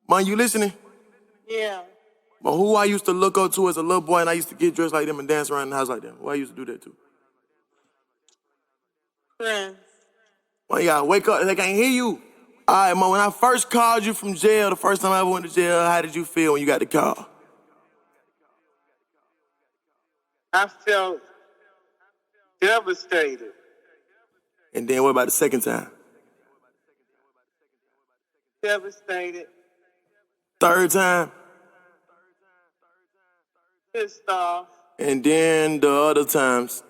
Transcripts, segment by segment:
Man, you listening? Yeah. But who I used to look up to as a little boy and I used to get dressed like them and dance around the house like them? Who I used to do that to? Friends. Man, you gotta wake up, they can't hear you. All right, man, when I first called you from jail, the first time I ever went to jail, how did you feel when you got the call? I felt devastated. And then what about the second time? Devastated. Third time? Pissed off. And then the other times?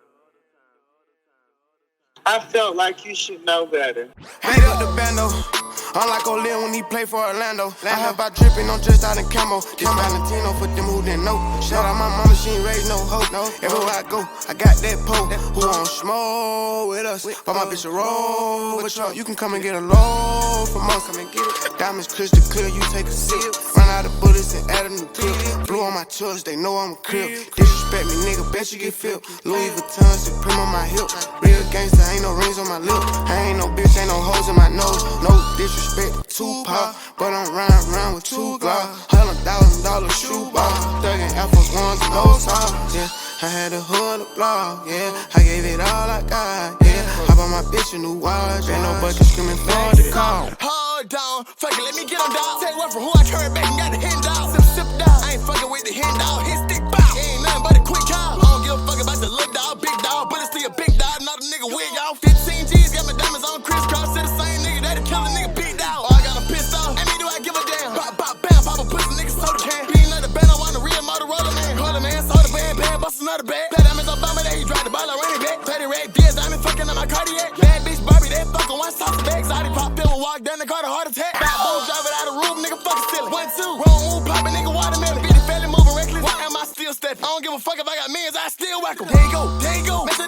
I felt like you should know better. Hang up the bando. I'm like Olin when he play for Orlando. I have by dripping, I'm just out in camo. This Valentino for them who didn't know. Shout out my mama, she ain't raised no hoe. Everywhere I go, I got that pole. Who on smoke with us? But my bitch a roll with y'all. You can come and get a load from us. Come and get it. Diamonds crystal clear, you take a sip. Run out of bullets and add a new clip. Blue on my chest, they know I'm a crib. Disrespect me, nigga, bet you get filled. Louis Vuitton, Supreme on my hip. Real gangster, ain't no rings on my lip. I ain't no bitch, ain't no hoes in my nose. No disrespect to Tupac, but I'm riding around with two Glocks. $100,000 shoebox, thuggin' Air Force Ones and no socks. Yeah, I had a hood block. Yeah, I gave it all I got. Yeah, I bought my bitch a new watch. Ain't no bucket screaming for the call. Hold on, fuck it, let me get on dog. Take one from who I carry back and got the hen dog. Sip dog, I ain't fucking with the hen dog. Hit stick bow, ain't nothing but a quick call. I don't give a fuck about the little dog, big dog, but it's still a big dog, not a nigga wig, y'all. 15 G's, got my diamonds on crisscross. To the same nigga that'll kill a nigga big dog. Oh, I got a pistol, and me do I give a damn. Pop, pop, bam, pop a pussy, nigga soda can. Being another band, I want a real Motorola man. Call a man, soda band, bust another bag. Play diamonds Obama, that he drive the ball, I run it back. Play the red gears, diamond fucking on my cardiac. Bad bitch Barbie, they fucking one saucer bags. I done pop pill and walk down the car, a heart attack. Bad boy, drive it out of room, nigga fucking steal it. 1, 2, wrong move, poppin' nigga watermelon. Be the felon moving reckless, why am I still stepping? I don't give a fuck if I got millions, I still whack 'em. There you go, there you go.